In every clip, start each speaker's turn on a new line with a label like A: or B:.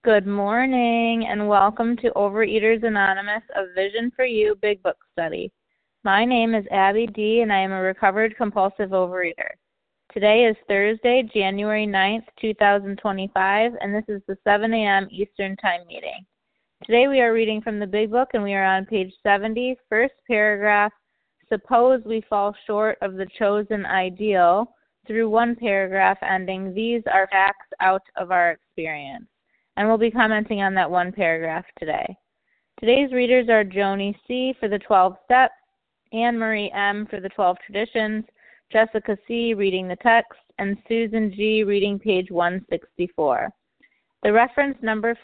A: Good morning and welcome to Overeaters Anonymous, a Vision for You Big Book Study. My name is Abby D. and I am a recovered compulsive overeater. Today is Thursday, January 9th, 2025, and this is the 7 a.m. Eastern Time meeting. Today we are reading from the Big Book and we are on page 70, first paragraph, suppose we fall short of the chosen ideal, through one paragraph ending, these are facts out of our experience. And we'll be commenting on that one paragraph today. Today's readers are Joni C. for the 12 Steps, Anne Marie M. for the 12 Traditions, Jessica C. reading the text, and Susan G. reading page 164. The reference numbers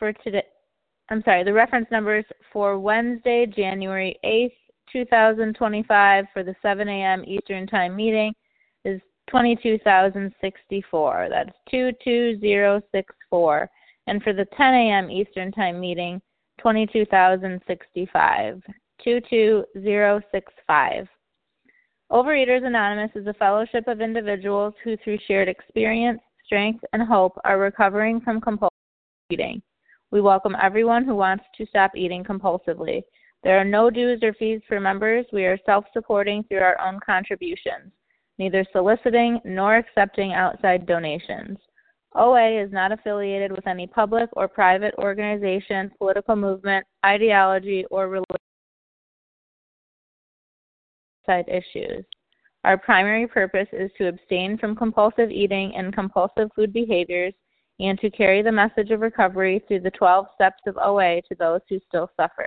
A: for Wednesday, January 8th, 2025 for the 7 a.m. Eastern Time meeting is 22,064. That's 22064. And for the 10 a.m. Eastern Time meeting, 22,065, 22065. Overeaters Anonymous is a fellowship of individuals who, through shared experience, strength, and hope, are recovering from compulsive eating. We welcome everyone who wants to stop eating compulsively. There are no dues or fees for members. We are self-supporting through our own contributions, neither soliciting nor accepting outside donations. OA is not affiliated with any public or private organization, political movement, ideology, or religious issues. Our primary purpose is to abstain from compulsive eating and compulsive food behaviors and to carry the message of recovery through the 12 steps of OA to those who still suffer.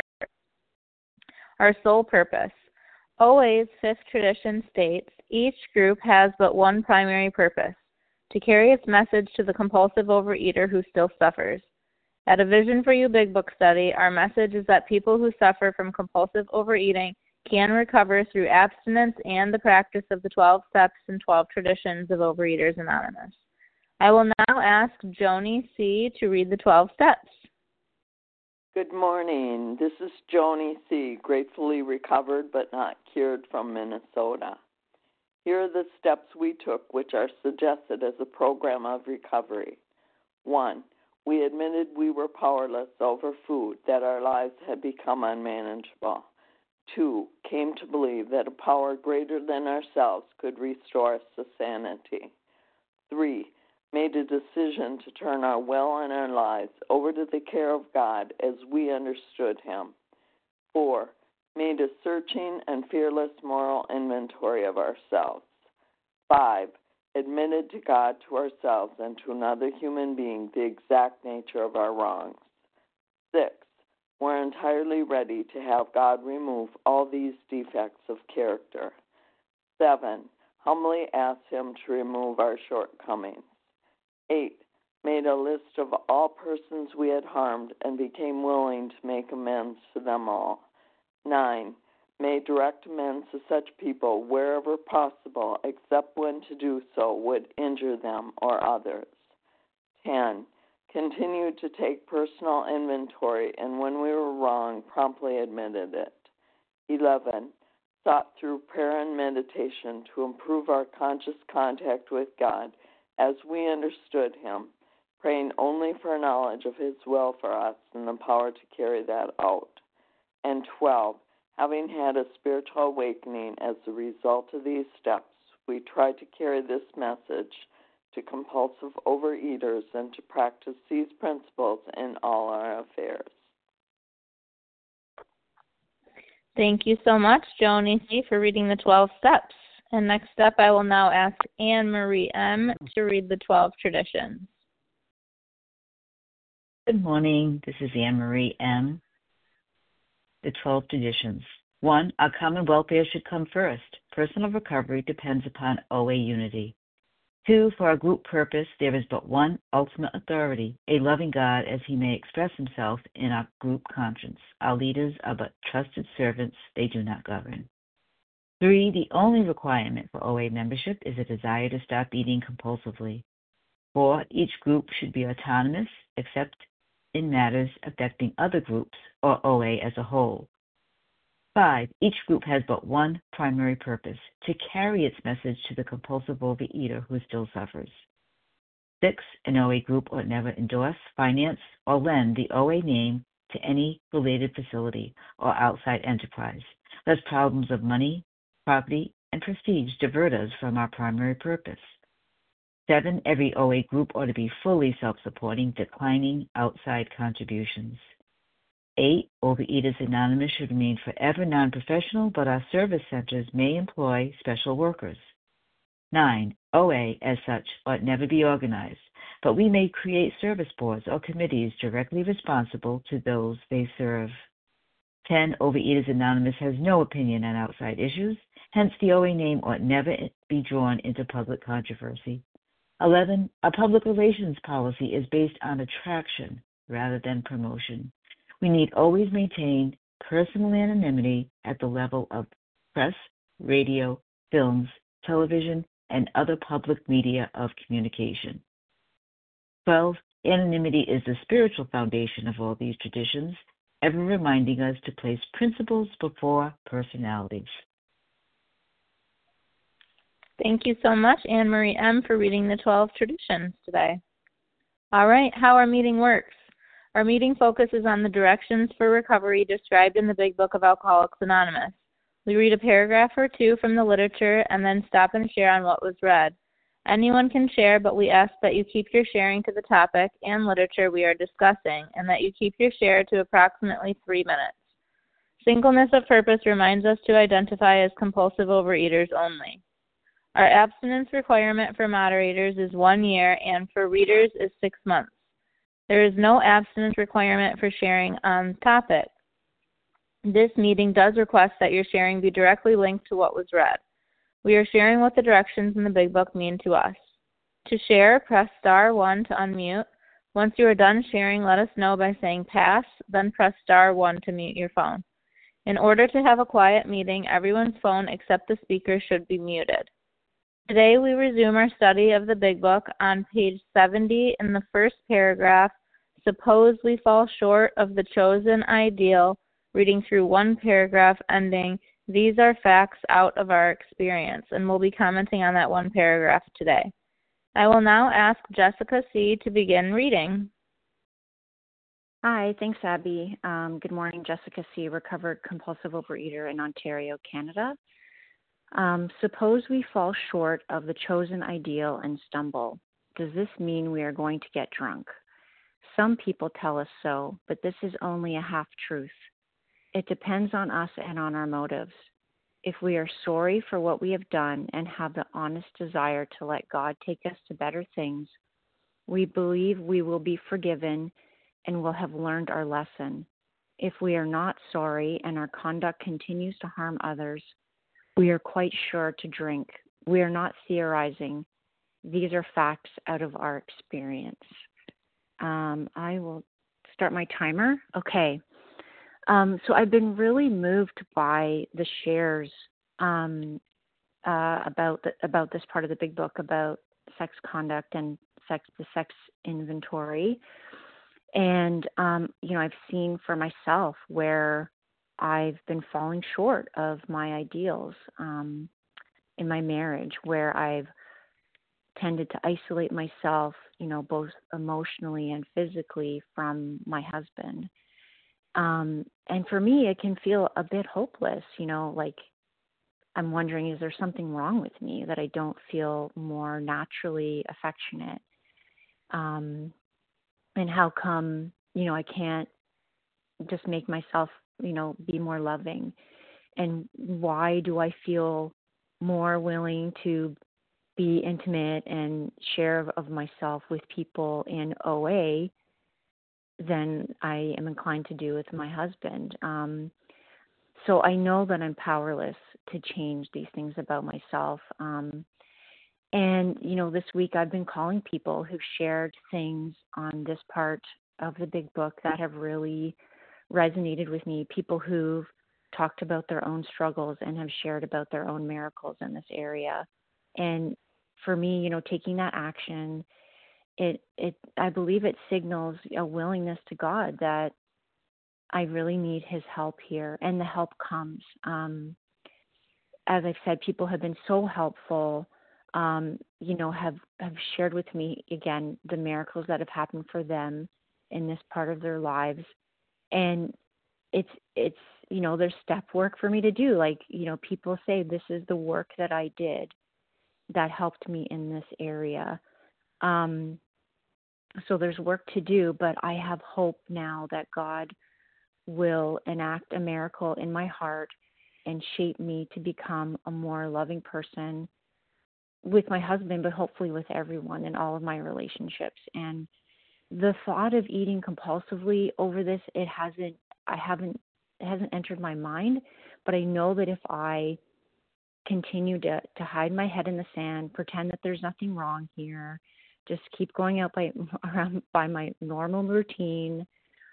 A: Our sole purpose. OA's fifth tradition states, each group has but one primary purpose, to carry its message to the compulsive overeater who still suffers. At a Vision for You Big Book Study, our message is that people who suffer from compulsive overeating can recover through abstinence and the practice of the 12 steps and 12 traditions of Overeaters Anonymous. I will now ask Joni C. to read the 12 steps.
B: Good morning. This is Joni C., gratefully recovered but not cured from Minnesota. Here are the steps we took, which are suggested as a program of recovery. 1. We admitted we were powerless over food, that our lives had become unmanageable. 2. Came to believe that a power greater than ourselves could restore us to sanity. 3. Made a decision to turn our will and our lives over to the care of God as we understood Him. 4. Made a searching and fearless moral inventory of ourselves. 5. Admitted to God, to ourselves, and to another human being the exact nature of our wrongs. 6. We're entirely ready to have God remove all these defects of character. 7. Humbly asked Him to remove our shortcomings. 8. Made a list of all persons we had harmed and became willing to make amends to them all. 9. Made direct amends to such people wherever possible, except when to do so would injure them or others. 10. Continued to take personal inventory, and when we were wrong, promptly admitted it. 11. Sought through prayer and meditation to improve our conscious contact with God as we understood Him, praying only for knowledge of His will for us and the power to carry that out. And 12, having had a spiritual awakening as a result of these steps, we try to carry this message to compulsive overeaters and to practice these principles in all our affairs.
A: Thank you so much, Joni C., for reading the 12 steps. And next up, I will now ask Anne Marie M. to read the 12 traditions.
C: Good morning. This is Anne Marie M. The 12 traditions. 1. Our common welfare should come first. Personal recovery depends upon OA unity. 2. For our group purpose, there is but one ultimate authority, a loving God as He may express Himself in our group conscience. Our leaders are but trusted servants, they do not govern. 3. The only requirement for OA membership is a desire to stop eating compulsively. 4. Each group should be autonomous, except in matters affecting other groups or OA as a whole. 5. Each group has but one primary purpose, to carry its message to the compulsive overeater who still suffers. 6. An OA group ought never endorse, finance, or lend the OA name to any related facility or outside enterprise, lest problems of money, property, and prestige divert us from our primary purpose. 7. Every OA group ought to be fully self-supporting, declining outside contributions. 8. Overeaters Anonymous should remain forever non-professional, but our service centers may employ special workers. 9. OA, as such, ought never be organized, but we may create service boards or committees directly responsible to those they serve. 10. Overeaters Anonymous has no opinion on outside issues, hence the OA name ought never be drawn into public controversy. 11. A public relations policy is based on attraction rather than promotion. We need always maintain personal anonymity at the level of press, radio, films, television, and other public media of communication. 12. Anonymity is the spiritual foundation of all these traditions, ever reminding us to place principles before personalities.
A: Thank you so much, Anne Marie M., for reading the 12 traditions today. All right, how our meeting works. Our meeting focuses on the directions for recovery described in the Big Book of Alcoholics Anonymous. We read a paragraph or two from the literature and then stop and share on what was read. Anyone can share, but we ask that you keep your sharing to the topic and literature we are discussing, and that you keep your share to approximately 3 minutes. Singleness of purpose reminds us to identify as compulsive overeaters only. Our abstinence requirement for moderators is 1 year, and for readers is 6 months. There is no abstinence requirement for sharing on topic. This meeting does request that your sharing be directly linked to what was read. We are sharing what the directions in the Big Book mean to us. To share, press star 1 to unmute. Once you are done sharing, let us know by saying pass, then press star 1 to mute your phone. In order to have a quiet meeting, everyone's phone except the speaker should be muted. Today we resume our study of the Big Book on page 70 in the first paragraph, suppose we fall short of the chosen ideal, reading through one paragraph ending, these are facts out of our experience, and we'll be commenting on that one paragraph today. I will now ask Jessica C. to begin reading.
D: Hi, thanks, Abby. Good morning, Jessica C., recovered compulsive overeater in Ontario, Canada. Suppose we fall short of the chosen ideal and stumble. Does this mean we are going to get drunk? Some people tell us so, but this is only a half-truth. It depends on us and on our motives. If we are sorry for what we have done and have the honest desire to let God take us to better things, we believe we will be forgiven and will have learned our lesson. If we are not sorry and our conduct continues to harm others, we are quite sure to drink. We are not theorizing. These are facts out of our experience. I will start my timer. Okay. So I've been really moved by the shares about this part of the Big Book about sex conduct and the sex inventory. And, I've seen for myself where I've been falling short of my ideals in my marriage, where I've tended to isolate myself, both emotionally and physically from my husband. And for me, it can feel a bit hopeless, like I'm wondering, is there something wrong with me that I don't feel more naturally affectionate? And how come, I can't just make myself, be more loving? And why do I feel more willing to be intimate and share of myself with people in OA than I am inclined to do with my husband? So I know that I'm powerless to change these things about myself. And, this week I've been calling people who've shared things on this part of the Big Book that have really resonated with me, people who've talked about their own struggles and have shared about their own miracles in this area. And for me, taking that action, I believe it signals a willingness to God that I really need his help here, and the help comes. As I've said, people have been so helpful have shared with me again the miracles that have happened for them in this part of their lives. And it's there's step work for me to do. Like, people say this is the work that I did that helped me in this area. So there's work to do, but I have hope now that God will enact a miracle in my heart and shape me to become a more loving person with my husband, but hopefully with everyone in all of my relationships. And the thought of eating compulsively over this, it hasn't entered my mind, but I know that if I continue to hide my head in the sand, pretend that there's nothing wrong here, just keep going out by my normal routine.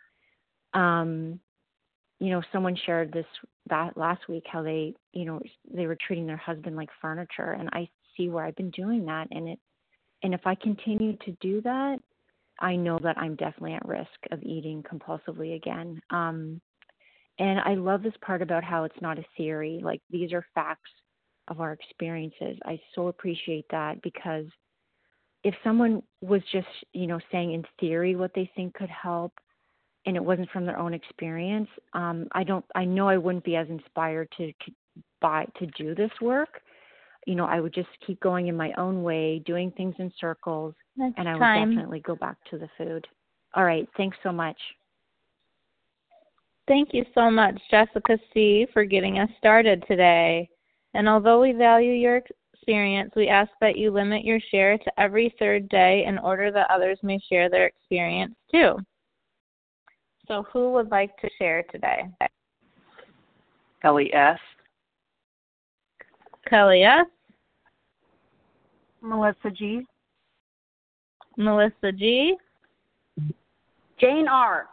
D: Someone shared that last week, how they were treating their husband like furniture, and I see where I've been doing that, and if I continue to do that, I know that I'm definitely at risk of eating compulsively again. And I love this part about how it's not a theory, like these are facts of our experiences. I so appreciate that, because if someone was just, saying in theory what they think could help, and it wasn't from their own experience, I know I wouldn't be as inspired to do this work. I would just keep going in my own way, doing things in circles, and I would definitely go back to the food. All right. Thanks so much.
A: Thank you so much, Jessica C., for getting us started today. And although we value your experience, we ask that you limit your share to every third day in order that others may share their experience too. So who would like to share today?
E: Kelly S.
A: Kelly S.
F: Melissa G.
A: Melissa G.
F: Jane R.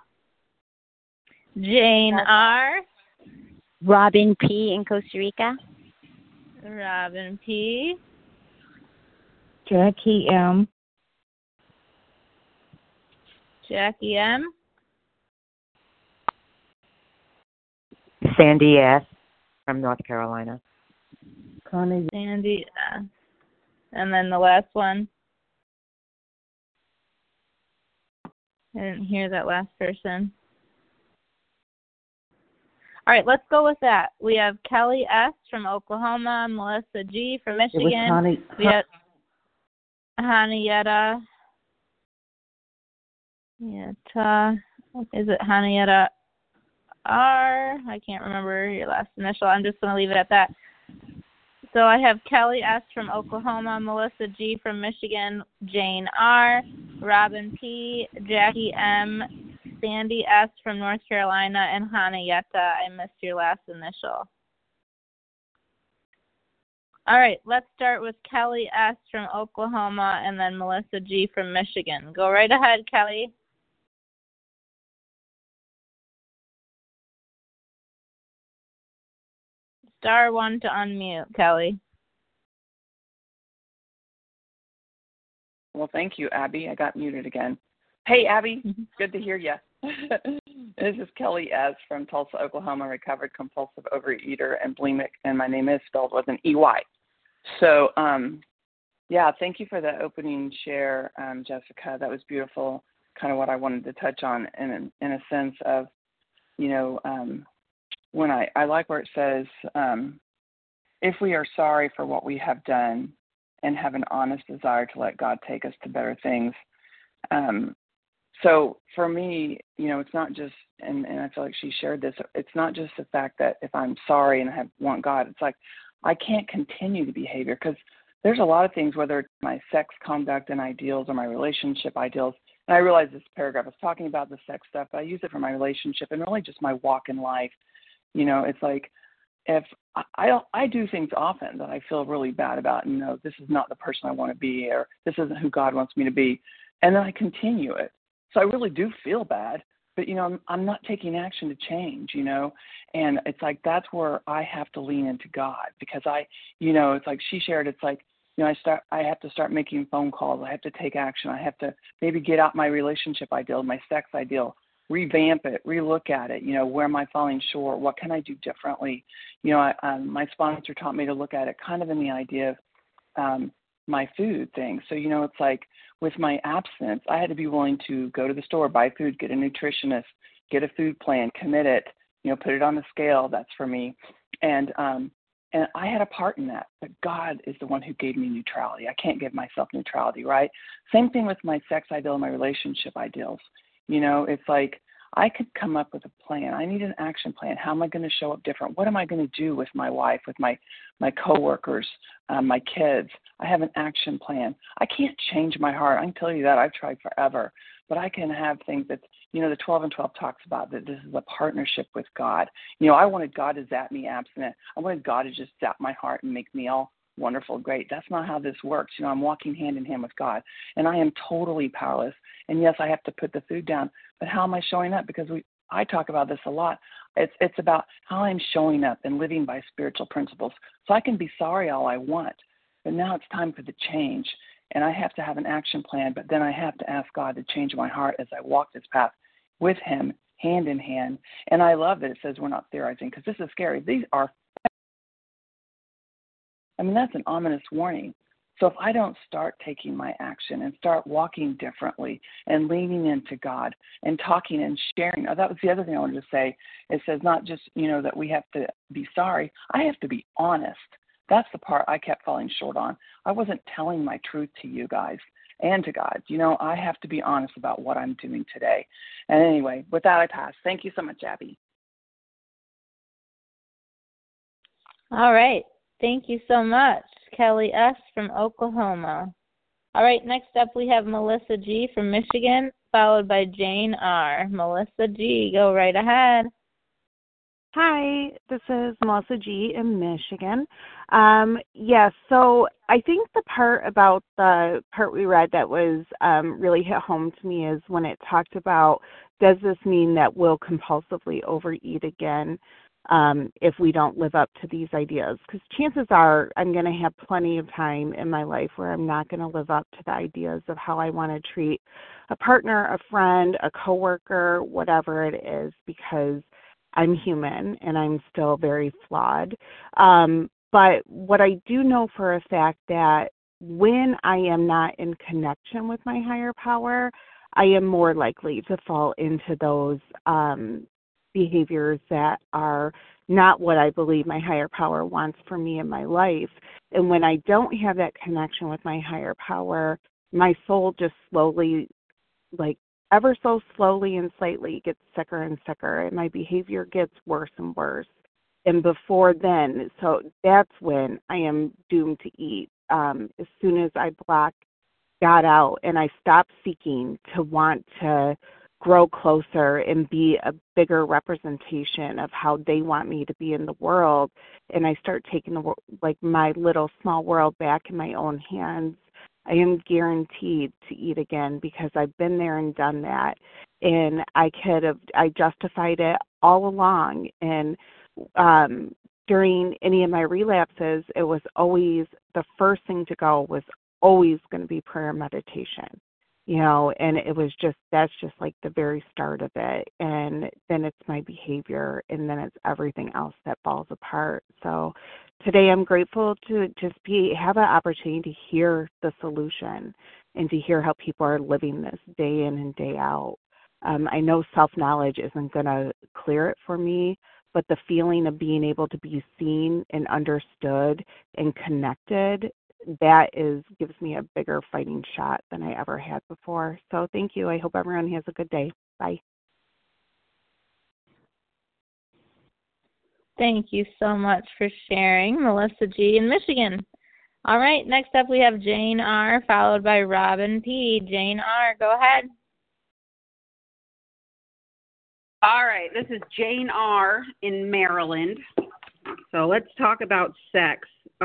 A: Jane R.
G: Robin P. in Costa Rica.
A: Robin P.
H: Jackie M.
A: Jackie M.
I: Sandy S. from North Carolina.
H: Connie.
A: Sandy S. And then the last one. I didn't hear that last person. All right, let's go with that. We have Kelly S. from Oklahoma, Melissa G. from Michigan.
H: It was Connie.
A: We have Hanayeta. Is it Hanayeta R? I can't remember your last initial. I'm just going to leave it at that. So I have Kelly S. from Oklahoma, Melissa G. from Michigan, Jane R., Robin P., Jackie M., Sandy S. from North Carolina, and Hanayeta. I missed your last initial. All right, let's start with Kelly S. from Oklahoma and then Melissa G. from Michigan. Go right ahead, Kelly. Star 1 to unmute, Kelly.
E: Well, thank you, Abby. I got muted again. Hey, Abby. Good to hear you. This is Kelly S. from Tulsa, Oklahoma, recovered compulsive overeater and bulimic, and my name is spelled with an E-Y. So, thank you for the opening share, Jessica. That was beautiful, kind of what I wanted to touch on in a sense of, when I like where it says, if we are sorry for what we have done and have an honest desire to let God take us to better things. So for me, it's not just, and I feel like she shared this, it's not just the fact that if I'm sorry and I want God, it's like I can't continue the behavior, because there's a lot of things, whether it's my sex conduct and ideals or my relationship ideals, and I realize this paragraph is talking about the sex stuff, but I use it for my relationship and really just my walk in life. It's like if I do things often that I feel really bad about, and this is not the person I want to be, or this isn't who God wants me to be, and then I continue it. So I really do feel bad, but, I'm not taking action to change, and it's like that's where I have to lean into God, because it's like she shared, it's like, I have to start making phone calls. I have to take action. I have to maybe get out my relationship ideal, my sex ideal, revamp it, relook at it, where am I falling short? What can I do differently? My sponsor taught me to look at it kind of in the idea of, my food thing. So, it's like with my abstinence, I had to be willing to go to the store, buy food, get a nutritionist, get a food plan, commit it, put it on the scale. That's for me. And I had a part in that, but God is the one who gave me neutrality. I can't give myself neutrality, right? Same thing with my sex ideal, my relationship ideals. It's like I could come up with a plan. I need an action plan. How am I going to show up different? What am I going to do with my wife, with my coworkers, my kids? I have an action plan. I can't change my heart. I can tell you that. I've tried forever. But I can have things that, the 12 and 12 talks about that this is a partnership with God. I wanted God to zap me abstinent. I wanted God to just zap my heart and make me all wonderful, great. That's not how this works. I'm walking hand in hand with God, and I am totally powerless. And yes, I have to put the food down, but how am I showing up? Because I talk about this a lot. It's about how I'm showing up and living by spiritual principles. So I can be sorry all I want, but now it's time for the change. And I have to have an action plan, but then I have to ask God to change my heart as I walk this path with him, hand in hand. And I love that it says we're not theorizing, because this is scary. That's an ominous warning. So if I don't start taking my action and start walking differently and leaning into God and talking and sharing, that was the other thing I wanted to say. It says not just, that we have to be sorry. I have to be honest. That's the part I kept falling short on. I wasn't telling my truth to you guys and to God. I have to be honest about what I'm doing today. And anyway, with that, I pass. Thank you so much, Abby.
A: All right. Thank you so much, Kelly S. from Oklahoma. All right, next up we have Melissa G. from Michigan, followed by Jane R. Melissa G., go right ahead.
H: Hi, this is Melissa G. in Michigan. Yes, so I think the part we read that was really hit home to me is when it talked about, does this mean that we'll compulsively overeat again if we don't live up to these ideas? Because chances are I'm going to have plenty of time in my life where I'm not going to live up to the ideas of how I want to treat a partner, a friend, a coworker, whatever it is, because I'm human and I'm still very flawed. But what I do know for a fact that when I am not in connection with my higher power, I am more likely to fall into those behaviors that are not what I believe my higher power wants for me in my life. And when I don't have that connection with my higher power, my soul just slowly, ever so slowly and slightly, gets sicker and sicker, and my behavior gets worse and worse. And before then, so that's when I am doomed to eat. As soon as I block God out and I stop seeking to want to grow closer and be a bigger representation of how they want me to be in the world, and I start taking my little small world back in my own hands, I am guaranteed to eat again, because I've been there and done that. And I justified it all along. And during any of my relapses, it was always, the first thing to go was always going to be prayer and meditation, and it was that's just like the very start of it. And then it's my behavior, and then it's everything else that falls apart. So today I'm grateful to just have an opportunity to hear the solution and to hear how people are living this day in and day out. I know self-knowledge isn't going to clear it for me, but the feeling of being able to be seen and understood and connected, that gives me a bigger fighting shot than I ever had before. So thank you. I hope everyone has a good day. Bye.
A: Thank you so much for sharing, Melissa G. in Michigan. All right, next up we have Jane R., followed by Robin P. Jane R., go ahead.
F: All right, this is Jane R. in Maryland. So let's talk about sex.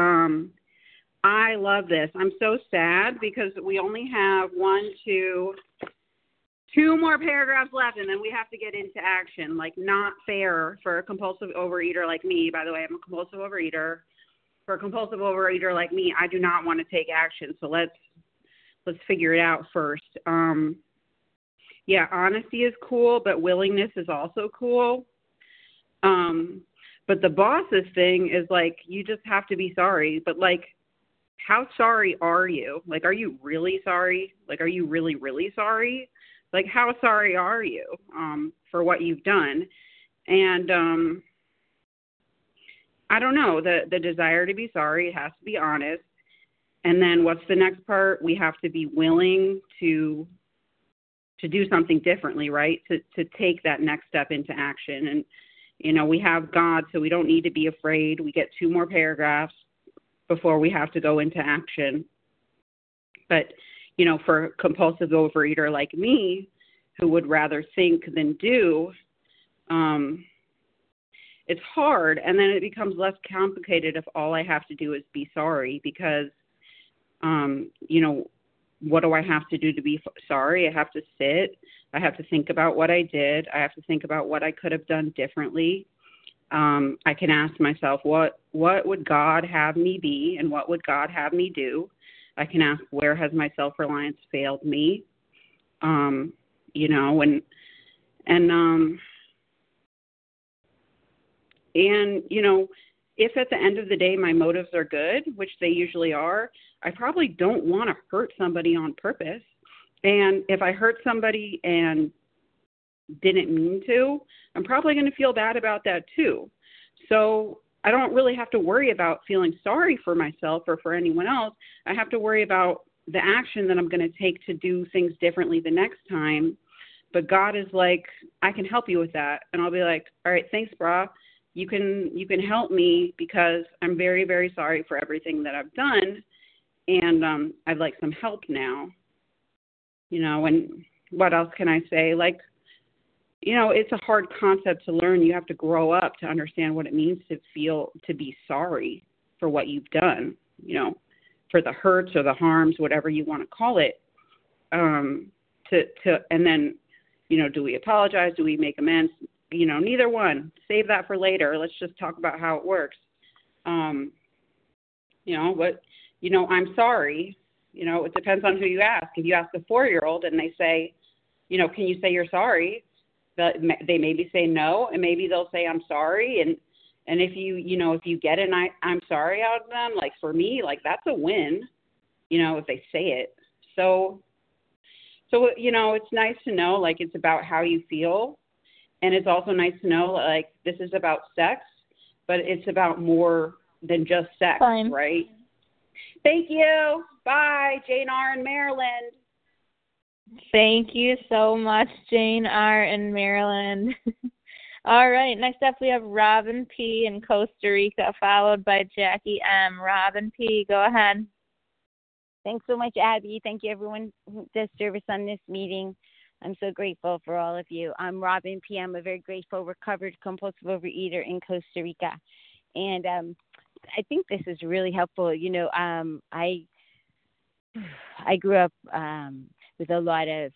F: I love this. I'm so sad because we only have two more paragraphs left, and then we have to get into action. Not fair for a compulsive overeater like me. By the way, I'm a compulsive overeater. For a compulsive overeater like me, I do not want to take action. So let's figure it out first. Honesty is cool, but willingness is also cool. But the bosses thing is you just have to be sorry. But how sorry are you? Like, are you really sorry? Like, are you really, really sorry? Like, how sorry are you for what you've done? And I don't know, the desire to be sorry, it has to be honest. And then what's the next part? We have to be willing to do something differently, right? To take that next step into action. And, you know, we have God, so we don't need to be afraid. We get 2 more paragraphs before we have to go into action. But, you know, for a compulsive overeater like me, who would rather think than do, it's hard. And then it becomes less complicated if all I have to do is be sorry, because, you know, what do I have to do to be sorry? I have to sit. I have to think about what I did. I have to think about what I could have done differently. I can ask myself, what would God have me be, and what would God have me do? I can ask, where has my self-reliance failed me? You know, and you know, if at the end of the day my motives are good, which they usually are, I probably don't want to hurt somebody on purpose. And if I hurt somebody and didn't mean to, I'm probably going to feel bad about that too. So I don't really have to worry about feeling sorry for myself or for anyone else. I have to worry about the action that I'm going to take to do things differently the next time. But God is like, I can help you with that. And I'll be like, all right, thanks, brah. You can help me, because I'm very, very sorry for everything that I've done. And I'd like some help now. You know, and what else can I say? Like, you know, it's a hard concept to learn. You have to grow up to understand what it means to be sorry for what you've done, you know, for the hurts or the harms, whatever you want to call it. And then, you know, do we apologize? Do we make amends? You know, neither one. Save that for later. Let's just talk about how it works. You know, but, you know, I'm sorry. You know, it depends on who you ask. If you ask a 4-year-old and they say, you know, can you say you're sorry? They maybe say no, and maybe they'll say I'm sorry. And if if you get an I'm sorry out of them, like for me, like that's a win, you know, if they say it. So, you know, it's nice to know, like, it's about how you feel. And it's also nice to know, like, this is about sex, but it's about more than just sex,
A: Fine.
F: Right? Thank you. Bye, Jane R. in Maryland.
A: Thank you so much, Jane R. in Maryland. All right, next up we have Robin P. in Costa Rica, followed by Jackie M. Robin P., go ahead.
G: Thanks so much, Abby. Thank you, everyone who does service on this meeting. I'm so grateful for all of you. I'm Robin P. I'm a very grateful, recovered compulsive overeater in Costa Rica. And I think this is really helpful. You know, I grew up with a lot of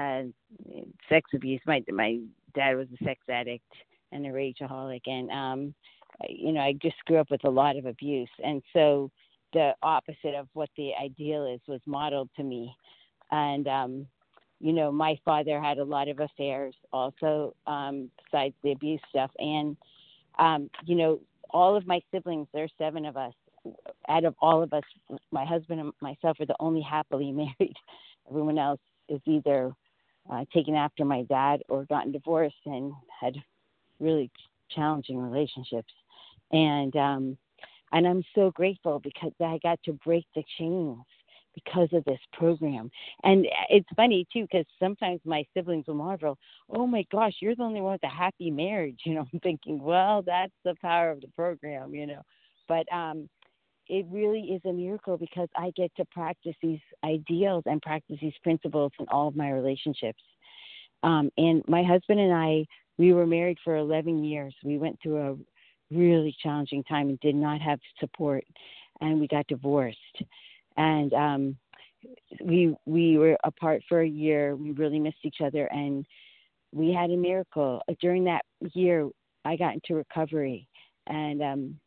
G: sex abuse. My dad was a sex addict and a rageaholic. And, you know, I just grew up with a lot of abuse. And so the opposite of what the ideal is was modeled to me. And, you know, my father had a lot of affairs also, besides the abuse stuff. And, you know, all of my siblings, there's 7 of us. Out of all of us, my husband and myself are the only happily married. Everyone else is either taken after my dad or gotten divorced and had really challenging relationships. And I'm so grateful because I got to break the chains because of this program. And it's funny, too, because sometimes my siblings will marvel, oh, my gosh, you're the only one with a happy marriage. You know, I'm thinking, well, that's the power of the program, you know. But it really is a miracle because I get to practice these ideals and practice these principles in all of my relationships. And my husband and I, we were married for 11 years. We went through a really challenging time and did not have support, and we got divorced. And we were apart for a year. We really missed each other, and we had a miracle. During that year, I got into recovery, and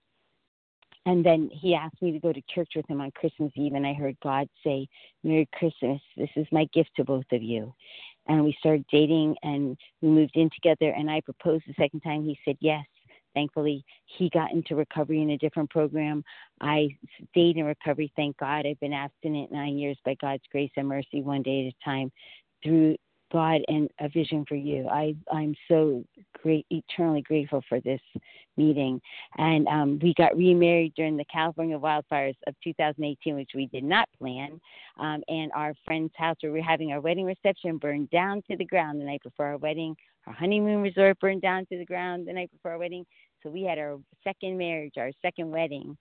G: then he asked me to go to church with him on Christmas Eve, and I heard God say, Merry Christmas, this is my gift to both of you. And we started dating, and we moved in together, and I proposed the second time. He said yes. Thankfully, he got into recovery in a different program. I stayed in recovery. Thank God. I've been abstinent 9 years by God's grace and mercy, one day at a time, through God and a vision for you. I'm so eternally grateful for this meeting. And we got remarried during the California wildfires of 2018, which we did not plan. And our friend's house where we were having our wedding reception burned down to the ground the night before our wedding. Our honeymoon resort burned down to the ground the night before our wedding. So we had our second marriage, our second wedding,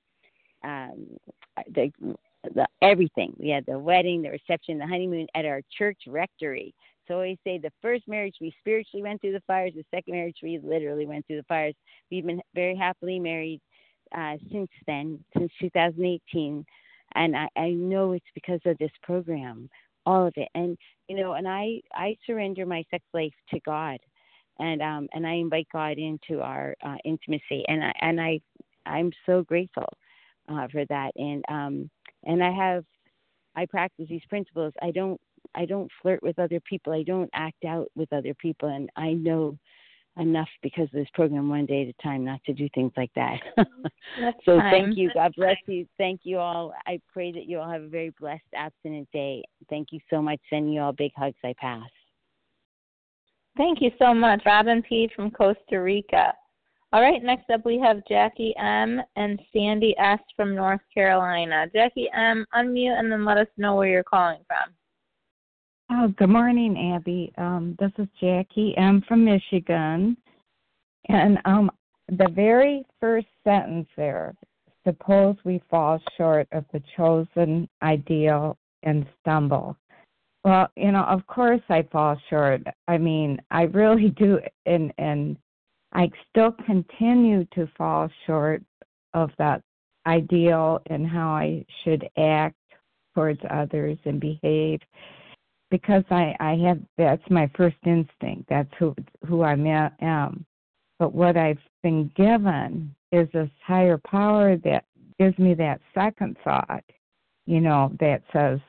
G: everything. We had the wedding, the reception, the honeymoon at our church rectory. So I always say the first marriage, we spiritually went through the fires. The second marriage, we literally went through the fires. We've been very happily married since then, since 2018. And I know it's because of this program, all of it. And, and I surrender my sex life to God. And I invite God into our intimacy. And I'm so grateful for that. And I practice these principles. I don't flirt with other people. I don't act out with other people. And I know enough because of this program, one day at a time, not to do things like that. So thank you. God bless you. Thank you all. I pray that you all have a very blessed abstinent day. Thank you so much. Sending you all big hugs. I pass.
A: Thank you so much, Robin P. from Costa Rica. All right, next up we have Jackie M. and Sandy S. from North Carolina. Jackie M., unmute and then let us know where you're calling from.
J: Oh, good morning, Abby. This is Jackie M. from Michigan. And the very first sentence there, suppose we fall short of the chosen ideal and stumble. Well, of course I fall short. I mean, I really do, and I still continue to fall short of that ideal and how I should act towards others and behave, because that's my first instinct. That's who I am. But what I've been given is this higher power that gives me that second thought, that says,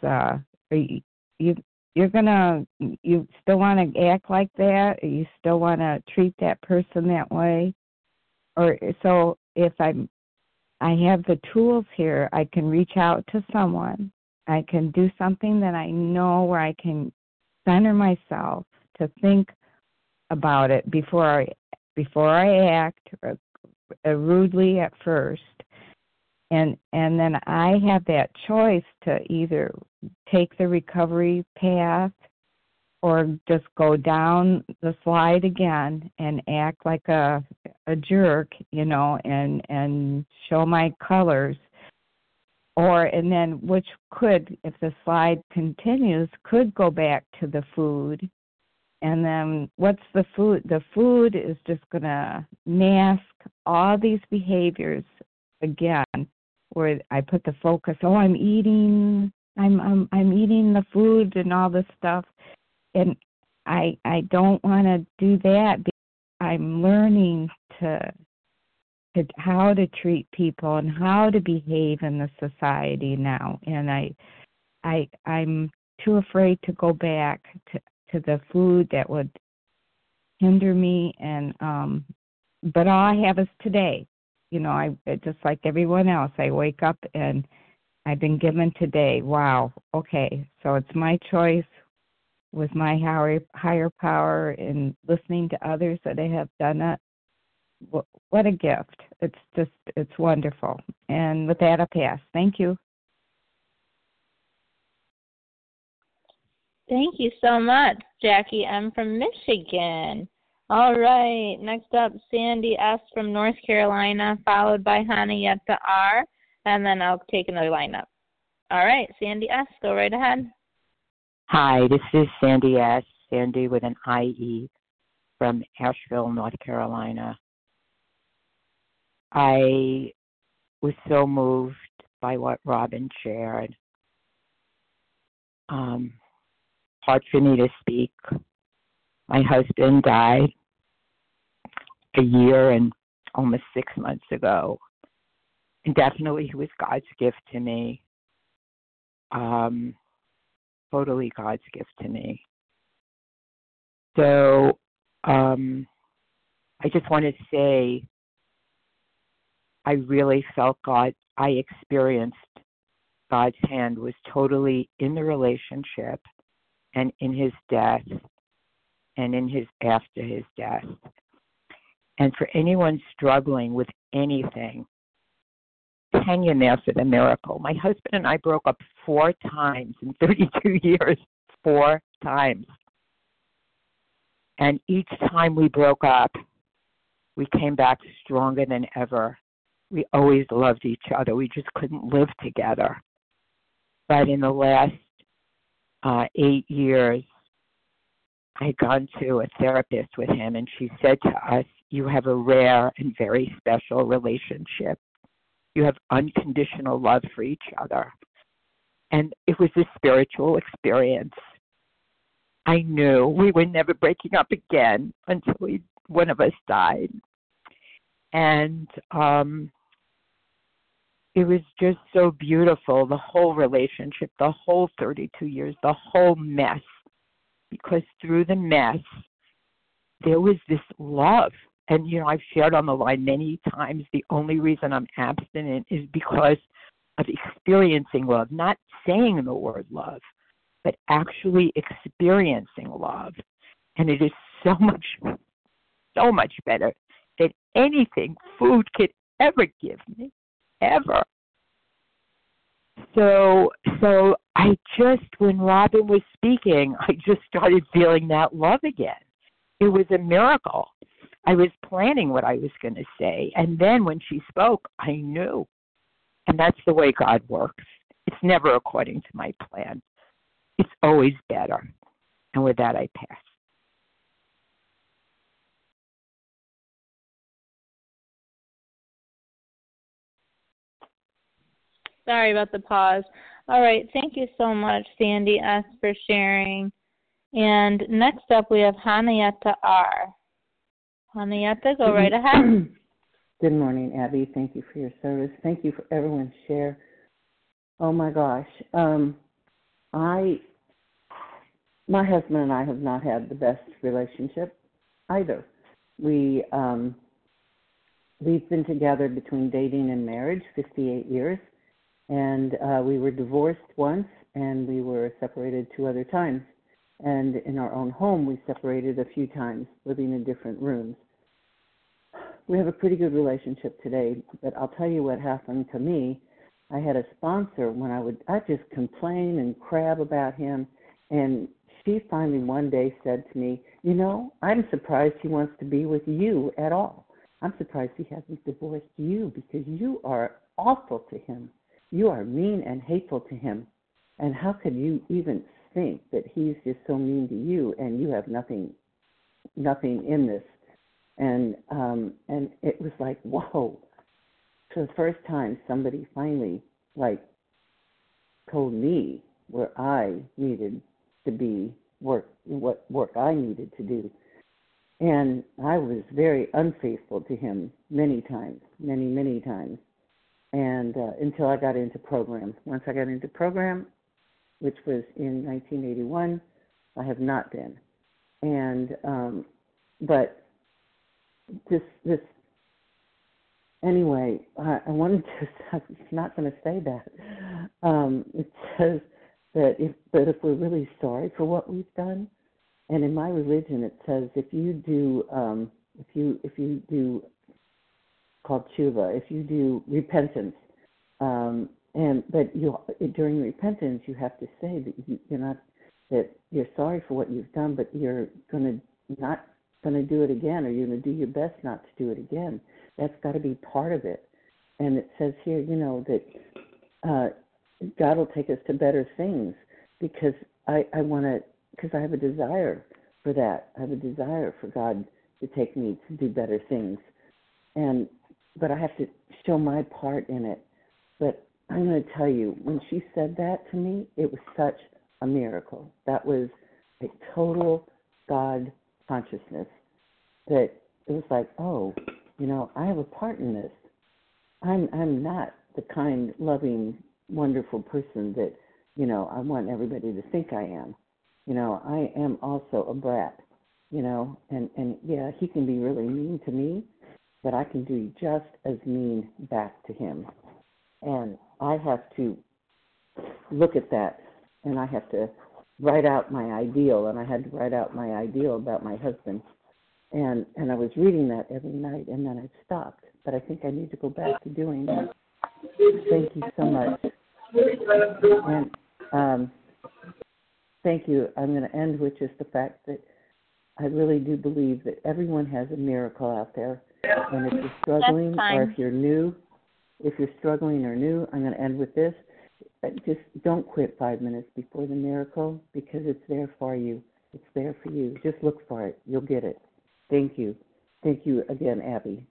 J: you still want to act like that? Or you still want to treat that person that way? Or so if I have the tools here, I can reach out to someone. I can do something that I know where I can center myself to think about it before I act rudely at first. And then I have that choice to either take the recovery path or just go down the slide again and act like a jerk, and show my colors. And then which could, if the slide continues, could go back to the food. And then what's the food? The food is just going to mask all these behaviors again, where I put the focus, I'm eating the food and all this stuff. And I don't want to do that, because I'm learning to how to treat people and how to behave in the society now. And I'm too afraid to go back to the food that would hinder me. And but all I have is today. I just like everyone else. I wake up and I've been given today. Wow. Okay. So it's my choice with my higher power and listening to others that have done it. What a gift. It's wonderful. And with that, I pass. Thank you.
A: Thank you so much, Jackie M. from Michigan. All right, next up, Sandy S. from North Carolina, followed by Hanayetta R., and then I'll take another lineup. All right, Sandy S., go right ahead.
I: Hi, this is Sandy S., Sandy with an IE from Asheville, North Carolina. I was so moved by what Robin shared. Hard for me to speak. My husband died a year and almost 6 months ago. And definitely he was God's gift to me. Totally God's gift to me. So I just want to say I really felt God. I experienced God's hand was totally in the relationship and in his death and in his after his death. And for anyone struggling with anything, hang in there for the miracle. My husband and I broke up 4 times in 32 years, 4 times. And each time we broke up, we came back stronger than ever. We always loved each other. We just couldn't live together. But in the last 8 years, I had gone to a therapist with him, and she said to us, you have a rare and very special relationship. You have unconditional love for each other. And it was a spiritual experience. I knew we were never breaking up again until one of us died. And it was just so beautiful, the whole relationship, the whole 32 years, the whole mess. Because through the mess, there was this love. And, I've shared on the line many times, the only reason I'm abstinent is because of experiencing love, not saying the word love, but actually experiencing love. And it is so much better than anything food could ever give me, ever. So I just, when Robin was speaking, I just started feeling that love again. It was a miracle. I was planning what I was going to say, and then when she spoke, I knew. And that's the way God works. It's never according to my plan. It's always better. And with that, I pass.
A: Sorry about the pause. All right, thank you so much, Sandy S., for sharing. And next up, we have Hanayetta R. Hanayetta, go right ahead.
K: Good morning, Abby. Thank you for your service. Thank you for everyone's share. Oh, my gosh. My husband and I have not had the best relationship either. We've been together between dating and marriage 58 years. And we were divorced once, and we were separated 2 other times. And in our own home, we separated a few times, living in different rooms. We have a pretty good relationship today, but I'll tell you what happened to me. I had a sponsor when I'd just complain and crab about him, and she finally one day said to me, I'm surprised he wants to be with you at all. I'm surprised he hasn't divorced you because you are awful to him. You are mean and hateful to him. And how could you even think that he's just so mean to you and you have nothing in this? And it was like, whoa. For the first time, somebody finally, told me where I needed to be, what work I needed to do. And I was very unfaithful to him many times, many times. And until I got into program. Once I got into program, which was in 1981, I have not been. And but this anyway, I wanted to. I'm not going to say that. It says that if we're really sorry for what we've done, and in my religion it says if you do called tshuva, if you do repentance, but during repentance you have to say that you're sorry for what you've done, but you're not going to do it again, or you're going to do your best not to do it again. That's got to be part of it. And it says here, that God will take us to better things because I have a desire for that. I have a desire for God to take me to do better things. But I have to show my part in it. But I'm going to tell you, when she said that to me, it was such a miracle. That was a total God consciousness that it was like, oh, I have a part in this. I'm not the kind, loving, wonderful person that, I want everybody to think I am. I am also a brat, and yeah, he can be really mean to me, but I can do just as mean back to him. And I have to look at that, and I have to write out my ideal, and I had to write out my ideal about my husband. And I was reading that every night, and then I stopped. But I think I need to go back to doing that. Thank you so much. And thank you. I'm going to end with just the fact that I really do believe that everyone has a miracle out there. And if you're struggling or if you're new, if you're struggling or new, I'm going to end with this. Just don't quit 5 minutes before the miracle, because it's there for you. It's there for you. Just look for it. You'll get it. Thank you. Thank you again, Abby.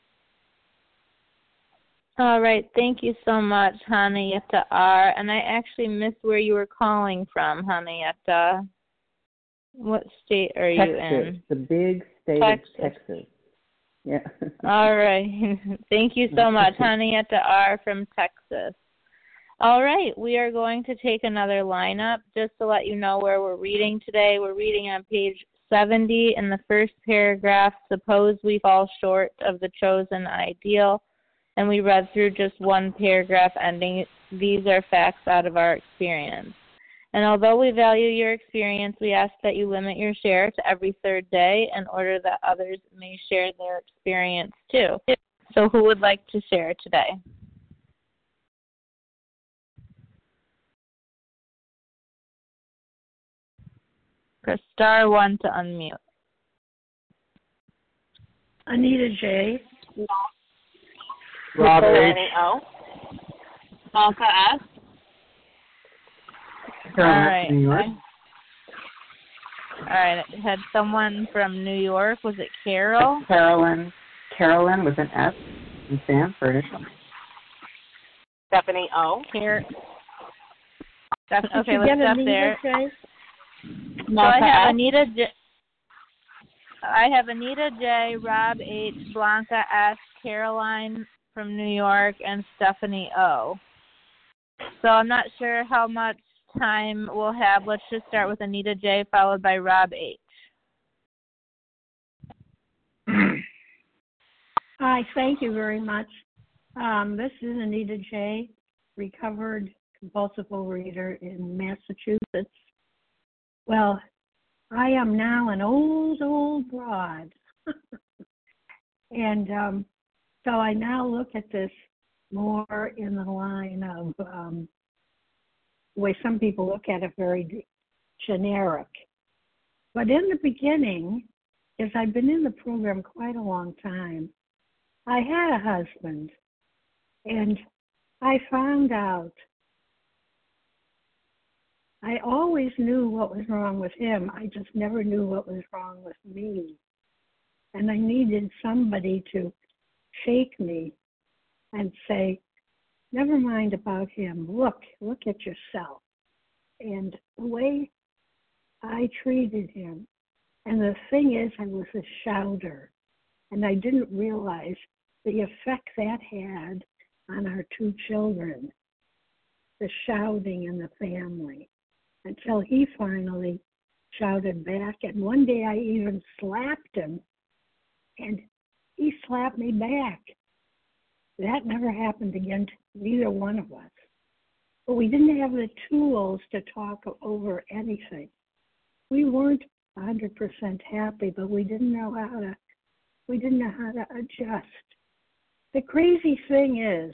A: All right. Thank you so much, Hanayetta R. And I actually missed where you were calling from, Hanayetta. What state are
K: Texas,
A: you in?
K: The big state of Texas. Yeah.
A: All right. Thank you so much, Hanayetta R. from Texas. All right. We are going to take another lineup just to let you know where we're reading today. We're reading on page 70 in the first paragraph, suppose we fall short of the chosen ideal. And we read through just one paragraph ending, these are facts out of our experience. And although we value your experience, we ask that you limit your share to every third day in order that others may share their experience too. So who would like to share today? Press star 1 to unmute.
L: Anita J.
M: Rob H.
L: O.
A: Alka S. All right.
M: New York.
A: All right. It had someone from New York. Was it Carol?
M: Carolyn with an S in Sanford.
L: Stephanie O.
A: Okay,
L: Did
A: let's
L: you get
A: stop
L: Anita
A: there.
L: J?
A: So I have Anita J. I have Anita J, Rob H, Blanca S, Caroline from New York, and Stephanie O. So I'm not sure how much time we'll have. Let's just start with Anita J, followed by Rob H.
L: Hi, thank you very much. This is Anita J, recovered compulsive overeater in Massachusetts. Well, I am now an old broad. And so I now look at this more in the line of the way some people look at it, very generic. But in the beginning, as I've been in the program quite a long time, I had a husband, and I found out I always knew what was wrong with him. I just never knew what was wrong with me. And I needed somebody to shake me and say, never mind about him. Look at yourself. And the way I treated him. And the thing is, I was a shouter. And I didn't realize the effect that had on our 2 children, the shouting in the family, until he finally shouted back. And one day I even slapped him, and he slapped me back. That never happened again to neither one of us. But we didn't have the tools to talk over anything. We weren't 100% happy, but we didn't know how to adjust. The crazy thing is,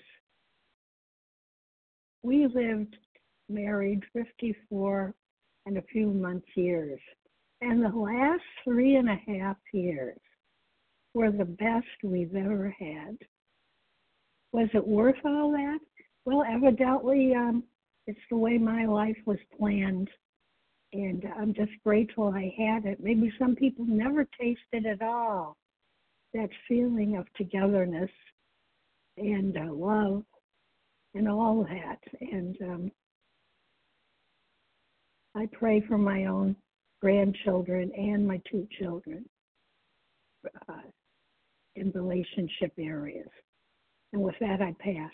L: we lived married 54 and a few months years. And the last 3.5 years were the best we've ever had. Was it worth all that? Well, evidently, it's the way my life was planned. And I'm just grateful I had it. Maybe some people never tasted at all that feeling of togetherness and love and all that. And I pray for my own grandchildren and my 2 children in relationship areas. And with that, I pass.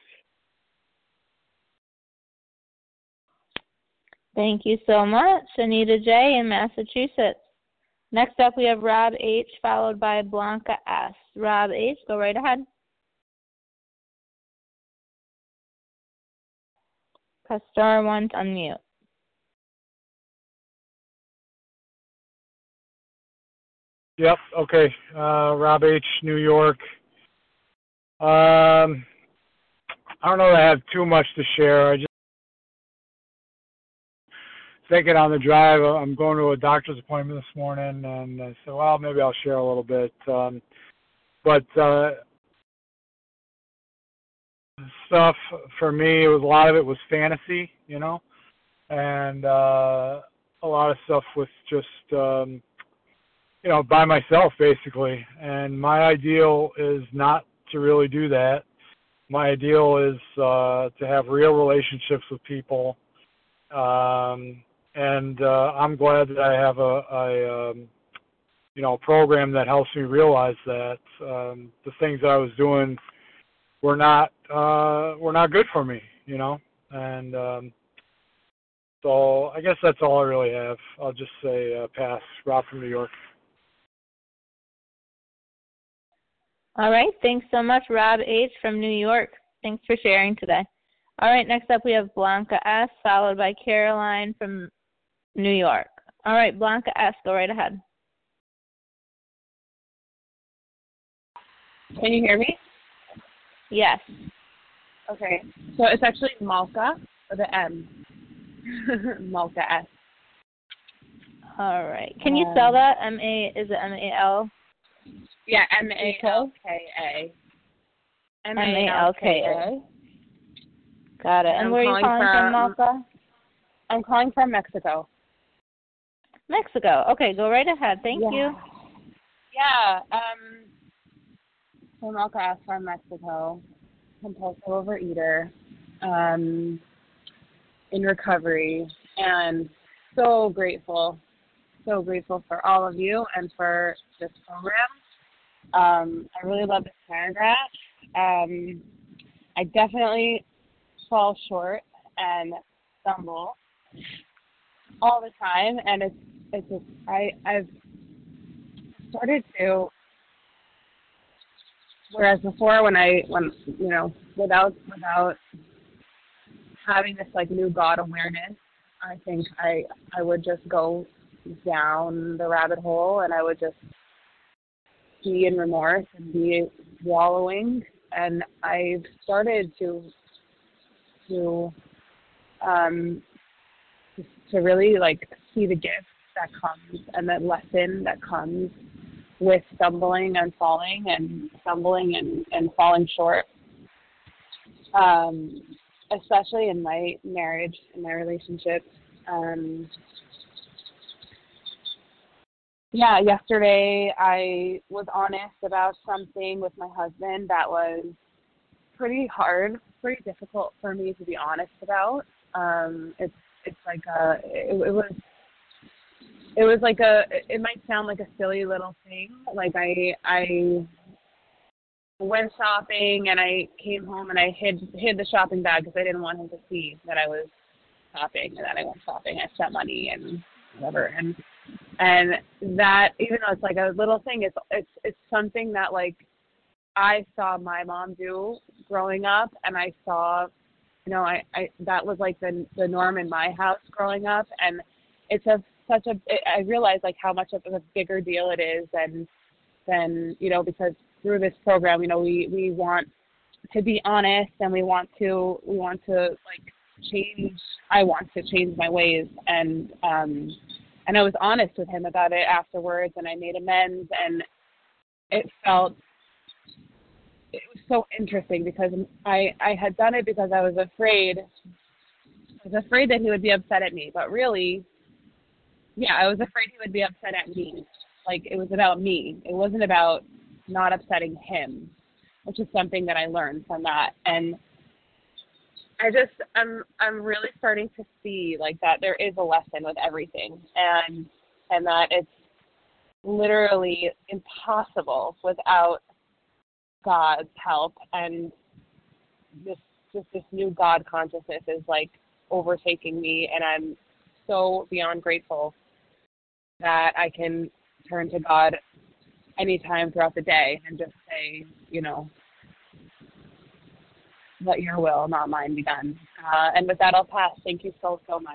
A: Thank you so much, Anita J. in Massachusetts. Next up, we have Rob H. followed by Blanca S. Rob H., go right ahead. Press star 1 to unmute.
N: Yep, okay. Rob H., New York. I don't know that I have too much to share. I just thinking on the drive, I'm going to a doctor's appointment this morning, and I said, well, maybe I'll share a little bit. But stuff for me, a lot of it was fantasy, you know, and a lot of stuff was just, you know, by myself, basically. And my ideal is not to really do that. My ideal is to have real relationships with people. And I'm glad that I have a you know, program that helps me realize that the things that I was doing were not good for me, you know. And so I guess that's all I really have. I'll just say pass. Rob from New York.
A: All right. Thanks so much, Rob H. from New York. Thanks for sharing today. All right. Next up, we have Blanca S., followed by Caroline from New York. All right. Blanca S., go right ahead.
O: Can you hear me?
A: Yes.
O: Okay. So it's actually Malka with an M. Malka S.
A: All right. Can you spell that? Is it M-A-L?
O: Yeah, M-A-L-K-A.
A: M-A-L-K-A. Got it. And where are you calling from, Malka?
O: I'm calling from Mexico.
A: Mexico. Okay, go right ahead. Thank you.
O: Yeah. So Malka S. from Mexico, compulsive overeater, in recovery, and so grateful for all of you and for this program. I really love this paragraph. I definitely fall short and stumble all the time, and it's just I've started to, whereas before when you know, without having this like new God awareness, I think I would just go down the rabbit hole, and I would just be in remorse and be wallowing. And I've started to really like see the gift that comes and the lesson that comes with stumbling and falling and falling short, especially in my marriage, in my relationship. Yesterday I was honest about something with my husband that was pretty hard, pretty difficult for me to be honest about. It might sound like a silly little thing. Like I went shopping and I came home and I hid the shopping bag because I didn't want him to see that I was shopping and that I went shopping. I spent money and whatever, and that, even though it's like a little thing, it's something that like I saw my mom do growing up, and I saw, you know, I that was like the norm in my house growing up, and it's I realized like how much of a bigger deal it is than you know, because through this program, you know, we want to be honest, and we want to like change. I want to change my ways, and I was honest with him about it afterwards, and I made amends, and it was so interesting because I had done it because I was afraid that he would be upset at me, but really, I was afraid he would be upset at me. Like, it was about me. It wasn't about not upsetting him, which is something that I learned from that. And I'm really starting to see like that there is a lesson with everything, and that it's literally impossible without God's help, and this new God consciousness is like overtaking me, and I'm so beyond grateful that I can turn to God anytime throughout the day and just say, let your will, not mine, be done. And with that, I'll pass. Thank you so much.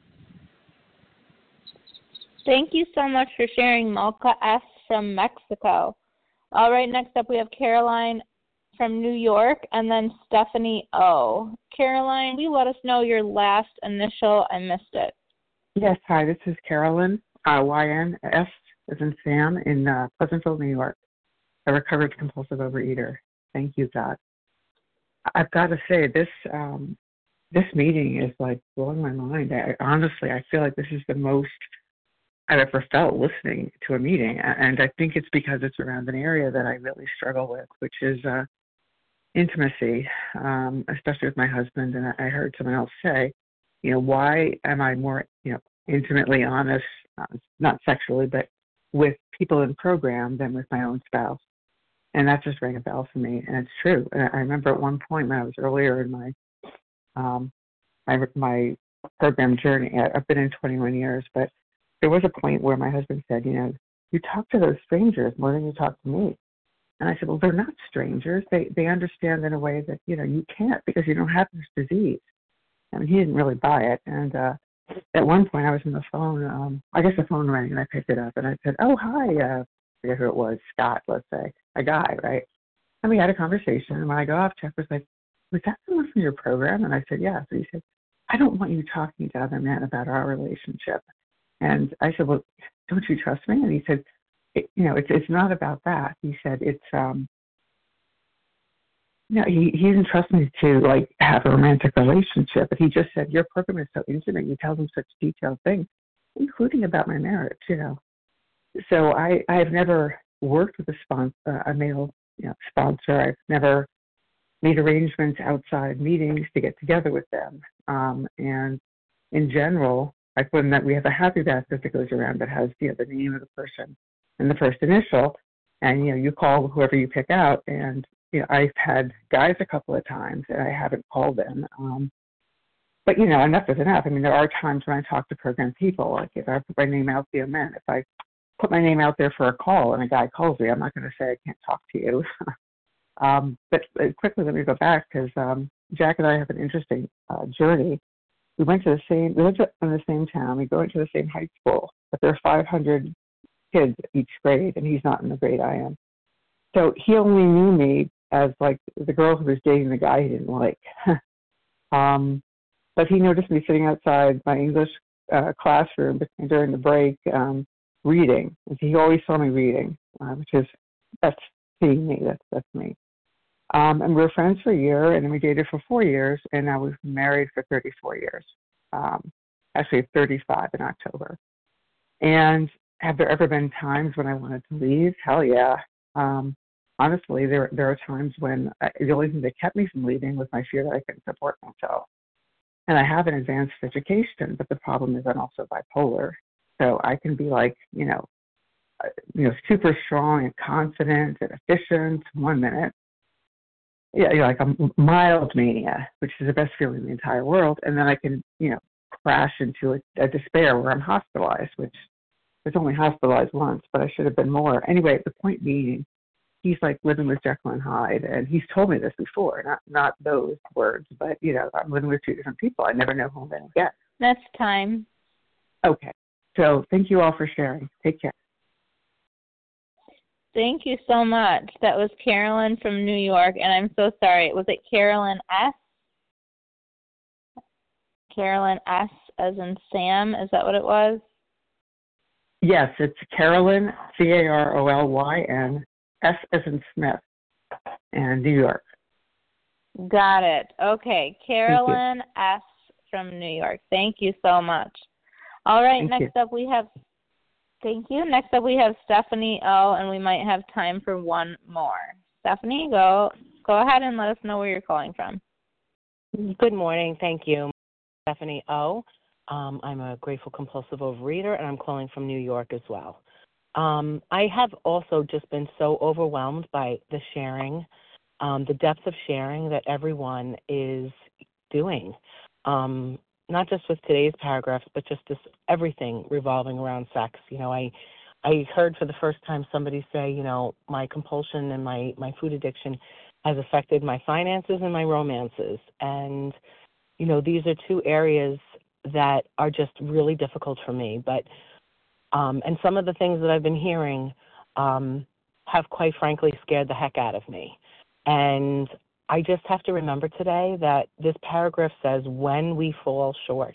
A: Thank you so much for sharing, Malka S. from Mexico. All right, next up we have Caroline from New York, and then Stephanie O. Caroline, will you let us know your last initial? I missed it.
P: Yes, hi, this is Carolyn, YNS, as in Sam, in Pleasantville, New York, a recovered compulsive overeater. Thank you, God. I've got to say, this meeting is like blowing my mind. Honestly, I feel like this is the most I've ever felt listening to a meeting, and I think it's because it's around an area that I really struggle with, which is intimacy, especially with my husband. And I heard someone else say, why am I more, intimately honest, not sexually, but with people in program than with my own spouse? And that just rang a bell for me, and it's true. And I remember at one point when I was earlier in my program journey, I've been in 21 years, but there was a point where my husband said, you talk to those strangers more than you talk to me. And I said, well, they're not strangers. They understand in a way that, you can't because you don't have this disease. I mean, he didn't really buy it. And at one point I was on the phone. I guess the phone rang and I picked it up and I said, oh, hi. I forget who it was, Scott, let's say, a guy, right? And we had a conversation. And when I got off, Jeff was like, was that someone from your program? And I said, yeah. So he said, I don't want you talking to other men about our relationship. And I said, well, don't you trust me? And he said, it's not about that. He said, it's, he didn't trust me to have a romantic relationship, but he just said, your program is so intimate. You tell them such detailed things, including about my marriage, So I've never worked with a male sponsor. I've never made arrangements outside meetings to get together with them. And in general, I find that we have a happy basket that goes around that has the name of the person and the first initial, and you call whoever you pick out. And I've had guys a couple of times, and I haven't called them. But enough is enough. I mean, there are times when I talk to program people, like if I put my name out there, men. If I put my name out there for a call and a guy calls me, I'm not going to say I can't talk to you. But quickly, let me go back because Jack and I have an interesting journey. We lived in the same town. We go into the same high school, but there are 500 kids each grade, and he's not in the grade I am. So he only knew me as the girl who was dating the guy he didn't like. But he noticed me sitting outside my English classroom during the break reading. And he always saw me reading, that's seeing me. That's me. And we were friends for a year, and then we dated for 4 years, and now we've been married for 34 years. Actually 35 in October. And have there ever been times when I wanted to leave? Hell yeah. Honestly, there are times when the only thing that kept me from leaving was my fear that I couldn't support myself. And I have an advanced education, but the problem is I'm also bipolar. So I can be super strong and confident and efficient 1 minute. Like a mild mania, which is the best feeling in the entire world. And then I can, crash into a despair where I'm hospitalized, which I was only hospitalized once, but I should have been more. Anyway, the point being, he's like living with Jekyll and Hyde, and he's told me this before, not those words, but, I'm living with two different people. I never know who I'm going to get.
A: That's time.
P: Okay. So thank you all for sharing. Take care.
A: Thank you so much. That was Carolyn from New York, and I'm so sorry. Was it Carolyn S? Carolyn S as in Sam? Is that what it was?
P: Yes, it's Carolyn, Carolyn, S as in Smith, and New York.
A: Got it. Okay, Carolyn S from New York. Thank you so much. All right, Next up we have Stephanie O, and we might have time for one more. Stephanie, go ahead and let us know where you're calling from.
Q: Good morning. Thank you. Stephanie O. I'm a grateful compulsive overeater, and I'm calling from New York as well. I have also just been so overwhelmed by the sharing, the depth of sharing that everyone is doing, not just with today's paragraphs, but just this everything revolving around sex. I heard for the first time somebody say, my compulsion and my food addiction has affected my finances and my romances. And, these are two areas that are just really difficult for me. But, and some of the things that I've been hearing have quite frankly scared the heck out of me. And I just have to remember today that this paragraph says when we fall short.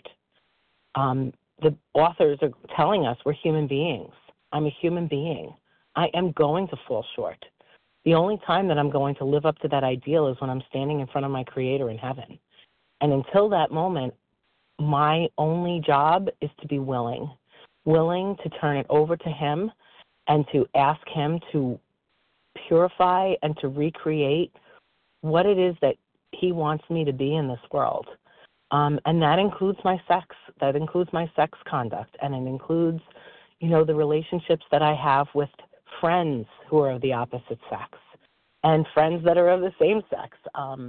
Q: The authors are telling us we're human beings. I'm a human being. I am going to fall short. The only time that I'm going to live up to that ideal is when I'm standing in front of my Creator in heaven. And until that moment, my only job is to be willing to turn it over to Him and to ask Him to purify and to recreate what it is that He wants me to be in this world. And that includes my sex. That includes my sex conduct. And it includes, the relationships that I have with friends who are of the opposite sex and friends that are of the same sex.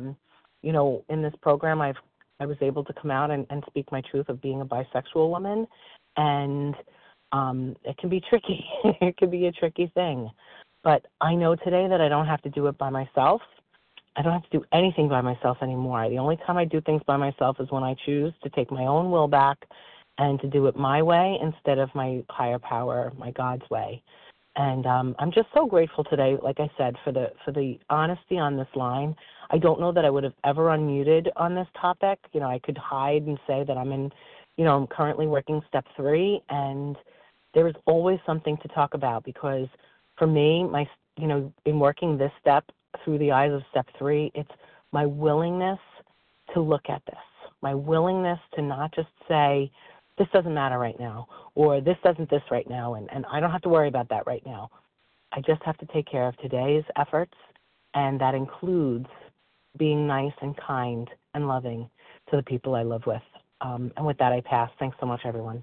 Q: In this program, I was able to come out and speak my truth of being a bisexual woman. And it can be tricky. It can be a tricky thing. But I know today that I don't have to do it by myself. I don't have to do anything by myself anymore. The only time I do things by myself is when I choose to take my own will back and to do it my way instead of my higher power, my God's way. And I'm just so grateful today, like I said, for the honesty on this line. I don't know that I would have ever unmuted on this topic. I could hide and say that I'm currently working step 3, and there is always something to talk about because for me, in working this step through the eyes of step 3, it's my willingness to look at this, my willingness to not just say, this doesn't matter right now, or this doesn't this right now, and I don't have to worry about that right now. I just have to take care of today's efforts, and that includes being nice and kind and loving to the people I live with. And with that, I pass. Thanks so much, everyone.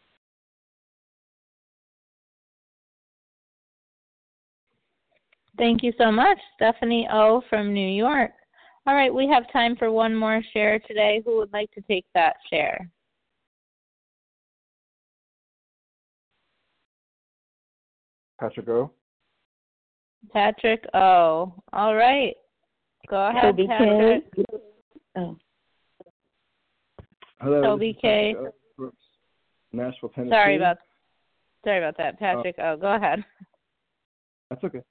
A: Thank you so much, Stephanie O. from New York. All right, we have time for one more share today. Who would like to take that share?
R: Patrick O.
A: Patrick O. All right. Go ahead,
J: Toby
A: Patrick.
J: K. Oh.
R: Hello.
A: Toby K.
R: Nashville, Tennessee.
A: Sorry about that, Patrick O. Go ahead.
R: That's okay.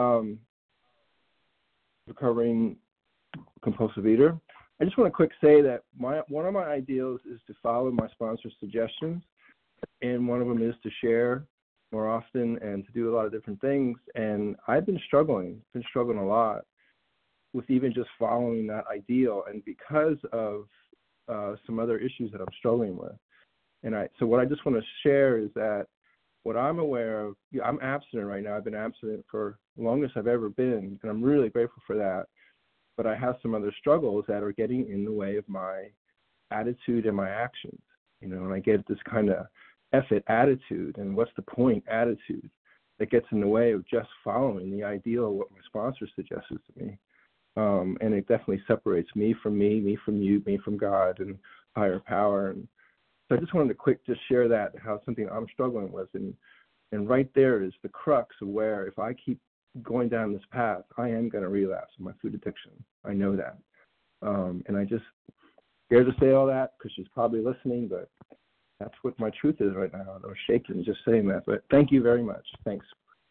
R: Recovering compulsive eater. I just want to quick say that one of my ideals is to follow my sponsor's suggestions, and one of them is to share more often and to do a lot of different things. And I've been struggling a lot with even just following that ideal, and because of some other issues that I'm struggling with. So what I just want to share is that what I'm aware of, I'm abstinent right now. I've been abstinent for the longest I've ever been, and I'm really grateful for that. But I have some other struggles that are getting in the way of my attitude and my actions, and I get this kind of F it attitude, and what's the point attitude that gets in the way of just following the ideal of what my sponsor suggests to me. And it definitely separates me from me from you, me from God and higher power. And so I just wanted to just share that, how something I'm struggling with. And right there is the crux of where if I keep going down this path, I am going to relapse in my food addiction. I know that. And I just scared to say all that because she's probably listening, but that's what my truth is right now. I'm shaking just saying that. But thank you very much. Thanks.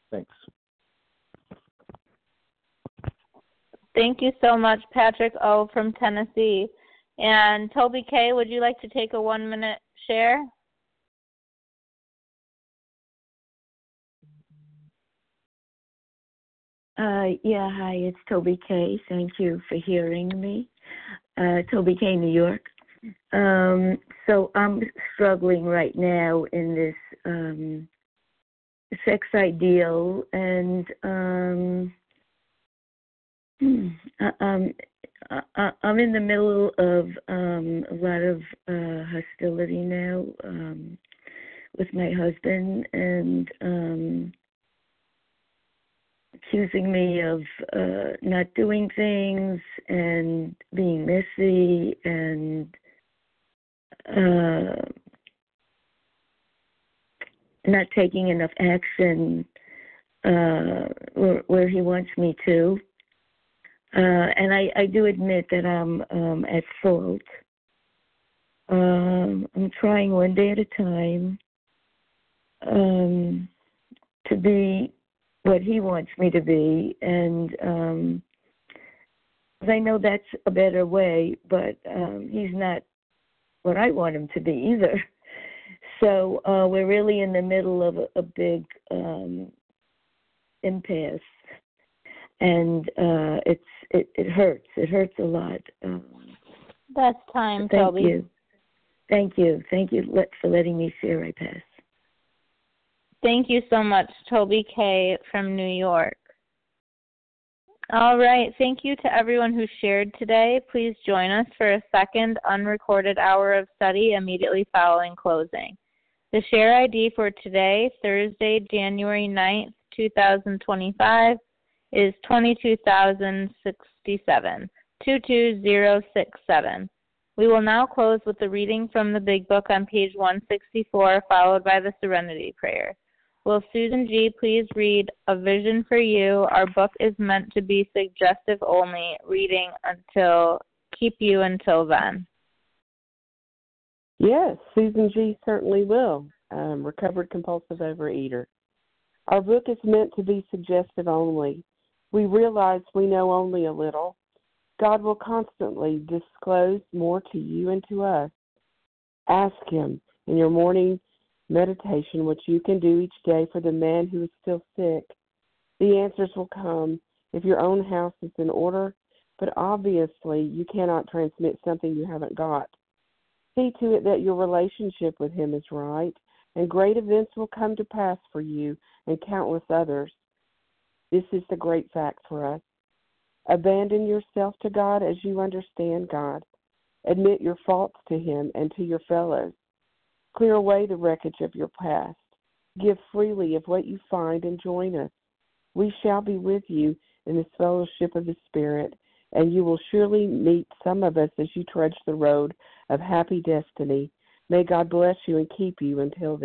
A: Thank you so much, Patrick O. from Tennessee. And Toby K., would you like to take a 1-minute share?
J: Yeah, hi, it's Toby K. Thank you for hearing me. Toby K., New York. So I'm struggling right now in this sex ideal, and I'm in the middle of a lot of hostility now with my husband, and accusing me of not doing things and being messy, and
S: not taking enough action where he wants me to. And I do admit that I'm at fault. I'm trying one day at a time to be what he wants me to be, and I know that's a better way, but he's not what I want him to be either. So we're really in the middle of a big impasse, and it hurts. It hurts a lot.
A: That's time,
S: thank
A: Toby.
S: You. Thank you for letting me share. I pass.
A: Thank you so much, Toby K. from New York. All right. Thank you to everyone who shared today. Please join us for a second unrecorded hour of study immediately following closing. The share ID for today, Thursday, January 9th, 2025, is 22,067, 22067. We will now close with the reading from the Big Book on page 164, followed by the Serenity Prayer. Will Susan G. please read A Vision for You? Our book is meant to be suggestive only, reading until keep you until then.
T: Yes, Susan G. certainly will. Recovered compulsive overeater. Our book is meant to be suggestive only. We realize we know only a little. God will constantly disclose more to you and to us. Ask Him in your morning meditation what you can do each day for the man who is still sick. The answers will come if your own house is in order, but obviously you cannot transmit something you haven't got. See to it that your relationship with Him is right, and great events will come to pass for you and countless others. This is the great fact for us. Abandon yourself to God as you understand God. Admit your faults to Him and to your fellows. Clear away the wreckage of your past. Give freely of what you find and join us. We shall be with you in this fellowship of the Spirit, and you will surely meet some of us as you trudge the road of happy destiny. May God bless you and keep you until then.